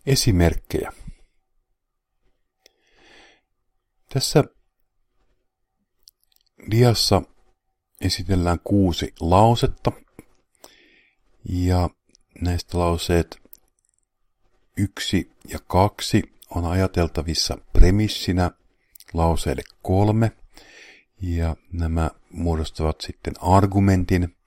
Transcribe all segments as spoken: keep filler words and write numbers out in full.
Esimerkkejä. Tässä diassa esitellään kuusi lausetta ja näistä lauseet yksi ja kaksi on ajateltavissa premissinä lauseelle kolme ja nämä muodostavat sitten argumentin.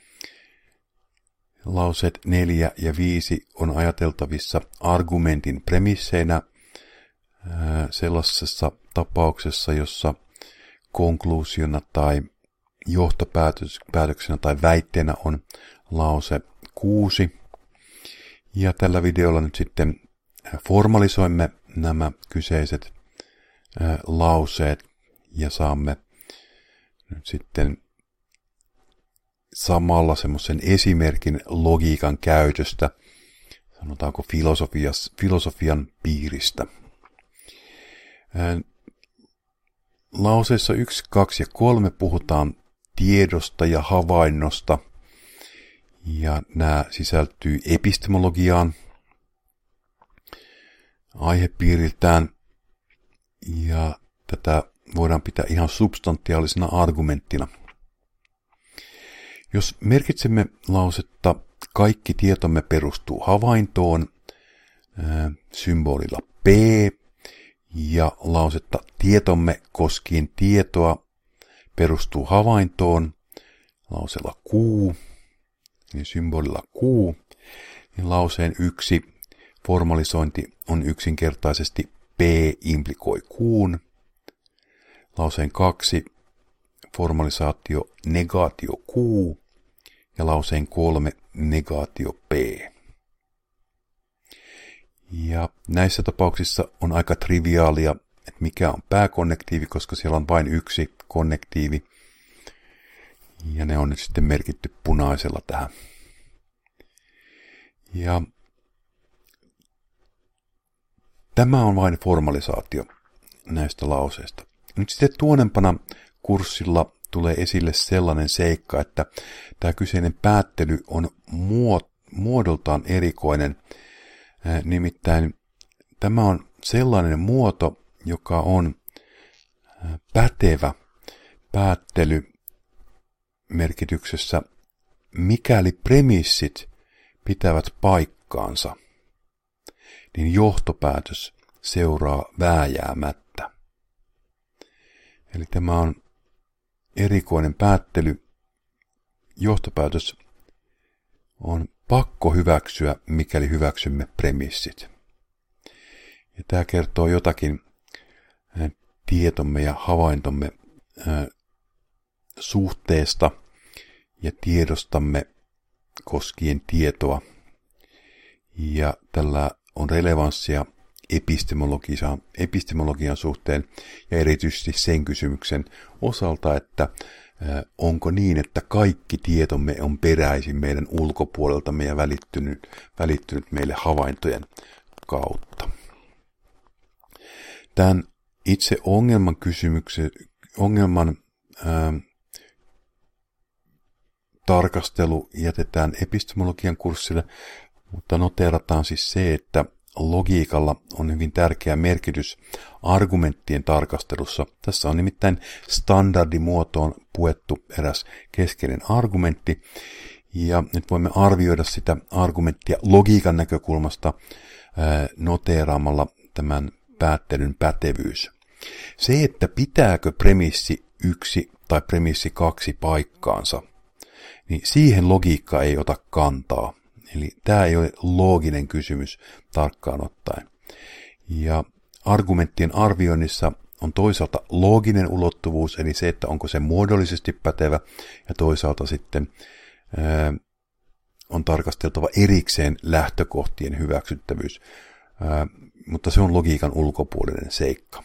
Lauseet neljä ja viisi on ajateltavissa argumentin premisseinä sellaisessa tapauksessa, jossa konkluusiona tai johtopäätöksenä tai väitteenä on lause kuusi. Ja tällä videolla nyt sitten formalisoimme nämä kyseiset lauseet ja saamme nyt sitten samalla semmoisen esimerkin logiikan käytöstä, sanotaanko filosofian piiristä. Lauseissa yksi, kaksi ja kolme puhutaan tiedosta ja havainnosta, ja nämä sisältyy epistemologiaan aihepiiriltään, ja tätä voidaan pitää ihan substantiaalisena argumenttina. Jos merkitsemme lausetta kaikki tietomme perustuu havaintoon ää, symbolilla P ja lausetta tietomme koskien tietoa perustuu havaintoon lauseella Q, eli symbolilla Q, niin lauseen yksi formalisointi on yksinkertaisesti P implikoi Q:n, lauseen kaksi formalisaatio negaatio Q ja lauseen kolme negaatio P. Ja näissä tapauksissa on aika triviaalia, että mikä on pääkonnektiivi, koska siellä on vain yksi konnektiivi. Ja ne on nyt sitten merkitty punaisella tähän. Ja tämä on vain formalisaatio näistä lauseista. Nyt sitten tuonempana kurssilla tulee esille sellainen seikka, että tämä kyseinen päättely on muodoltaan erikoinen. Nimittäin tämä on sellainen muoto, joka on pätevä päättely merkityksessä, mikäli premissit pitävät paikkaansa, niin johtopäätös seuraa vääjäämättä. Eli tämä on erikoinen päättely. Johtopäätös on pakko hyväksyä, mikäli hyväksymme premissit. Ja tämä kertoo jotakin tietomme ja havaintomme suhteesta ja tiedostamme koskien tietoa. Ja tällä on relevanssia epistemologian, epistemologian suhteen ja erityisesti sen kysymyksen osalta, että onko niin, että kaikki tietomme on peräisin meidän ulkopuoleltamme ja välittynyt, välittynyt meille havaintojen kautta. Tämän itse ongelman kysymyksen, ongelman ää, tarkastelu jätetään epistemologian kurssille, mutta noteerataan siis se, että logiikalla on hyvin tärkeä merkitys argumenttien tarkastelussa. Tässä on nimittäin standardimuotoon puettu eräs keskeinen argumentti, ja nyt voimme arvioida sitä argumenttia logiikan näkökulmasta noteeraamalla tämän päättelyn pätevyys. Se, että pitääkö premissi yksi tai premissi kaksi paikkaansa, niin siihen logiikka ei ota kantaa. Eli tämä ei ole looginen kysymys tarkkaan ottaen. Ja argumenttien arvioinnissa on toisaalta looginen ulottuvuus, eli se, että onko se muodollisesti pätevä, ja toisaalta sitten ää, on tarkasteltava erikseen lähtökohtien hyväksyttävyys, ää, mutta se on logiikan ulkopuolinen seikka.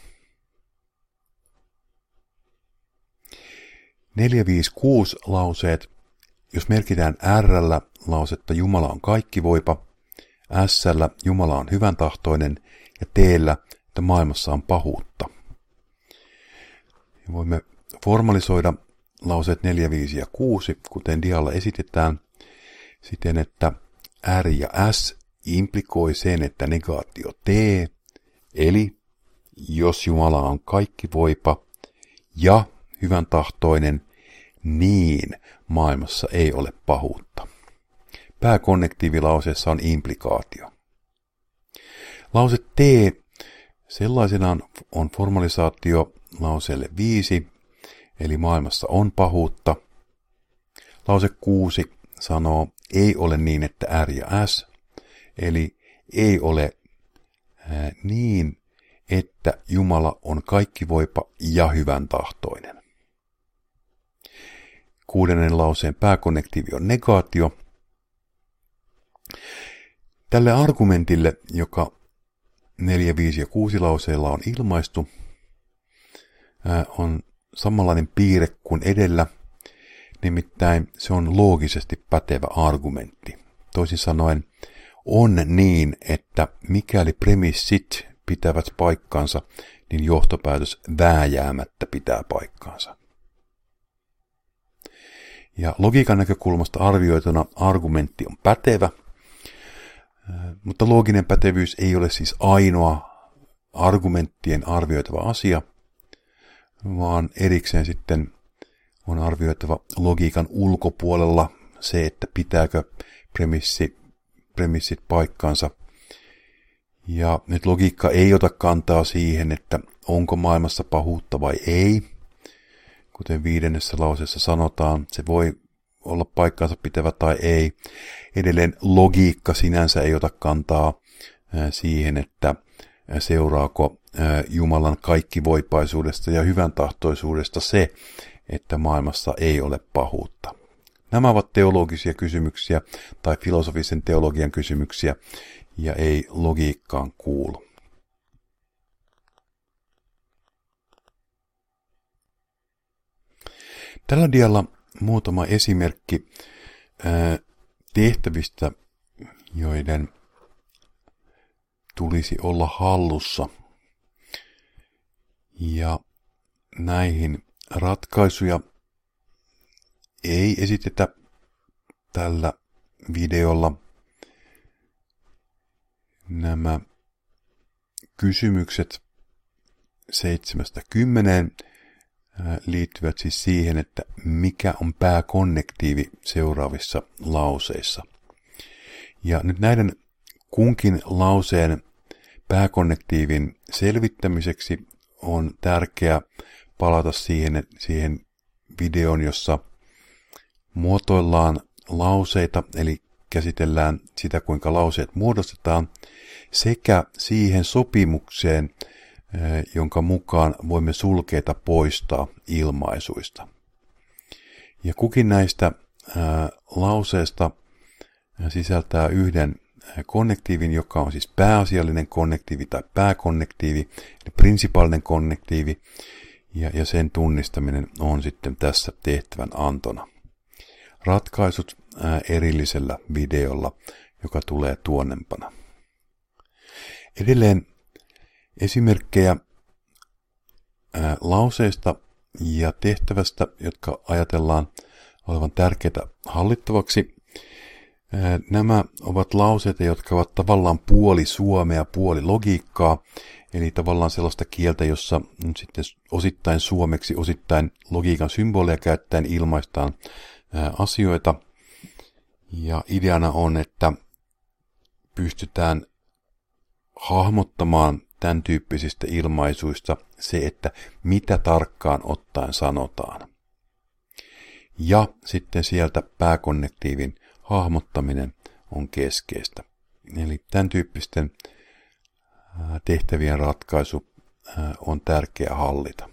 neljä, viisi, kuusi lauseet. Jos merkitään R:llä lausetta Jumala on kaikkivoipa, S:llä Jumala on hyväntahtoinen ja T:llä, että maailmassa on pahuutta. Ja voimme formalisoida lauseet neljä, viisi ja kuusi, kuten dialla esitetään, siten, että R ja S implikoi sen, että negaatio tee, eli jos Jumala on kaikkivoipa ja hyvän tahtoinen, niin maailmassa ei ole pahuutta. Pääkonnektiivilauseessa on implikaatio. Lause T sellaisenaan on formalisaatio lauseelle viisi, eli maailmassa on pahuutta. Lause kuusi sanoo, ei ole niin, että R ja S, eli ei ole ää, niin, että Jumala on kaikkivoipa ja hyvän tahtoinen. Kuudennen lauseen pääkonnektiivi on negaatio. Tälle argumentille, joka neljä, viisi ja kuusi lauseilla on ilmaistu, on samanlainen piirre kuin edellä, nimittäin se on loogisesti pätevä argumentti. Toisin sanoen, on niin, että mikäli premissit pitävät paikkansa, niin johtopäätös vääjäämättä pitää paikkansa. Ja logiikan näkökulmasta arvioituna argumentti on pätevä, mutta looginen pätevyys ei ole siis ainoa argumenttien arvioitava asia, vaan erikseen sitten on arvioitava logiikan ulkopuolella se, että pitääkö premissi, premissit paikkansa. Ja nyt logiikka ei ota kantaa siihen, että onko maailmassa pahuutta vai ei. Kuten viidennessä lauseessa sanotaan, se voi olla paikkansa pitävä tai ei. Edelleen logiikka sinänsä ei ota kantaa siihen, että seuraako Jumalan kaikkivoipaisuudesta ja hyvän tahtoisuudesta se, että maailmassa ei ole pahuutta. Nämä ovat teologisia kysymyksiä tai filosofisen teologian kysymyksiä ja ei logiikkaan kuulu. Tällä dialla muutama esimerkki ää, tehtävistä, joiden tulisi olla hallussa. Ja näihin ratkaisuja ei esitetä tällä videolla. Nämä kysymykset seitsemästä kymmeneen liittyvät siis siihen, että mikä on pääkonnektiivi seuraavissa lauseissa. Ja nyt näiden kunkin lauseen pääkonnektiivin selvittämiseksi on tärkeää palata siihen, siihen videoon, jossa muotoillaan lauseita, eli käsitellään sitä, kuinka lauseet muodostetaan, sekä siihen sopimukseen, jonka mukaan voimme sulkeita poistaa ilmaisuista. Ja kukin näistä ää, lauseista sisältää yhden konnektiivin, joka on siis pääasiallinen konnektiivi tai pääkonnektiivi, eli prinsipaalinen konnektiivi, ja, ja sen tunnistaminen on sitten tässä tehtävän antona. Ratkaisut ää, erillisellä videolla, joka tulee tuonnempana. Edelleen esimerkkejä ää, lauseista ja tehtävästä, jotka ajatellaan olevan tärkeitä hallittavaksi. Ää, nämä ovat lauseita, jotka ovat tavallaan puoli suomea, puoli logiikkaa, eli tavallaan sellaista kieltä, jossa sitten osittain suomeksi, osittain logiikan symboleja käyttäen ilmaistaan ää, asioita. Ja ideana on, että pystytään hahmottamaan tämän tyyppisistä ilmaisuista se, että mitä tarkkaan ottaen sanotaan. Ja sitten sieltä pääkonnektiivin hahmottaminen on keskeistä. Eli tämän tyyppisten tehtävien ratkaisu on tärkeä hallita.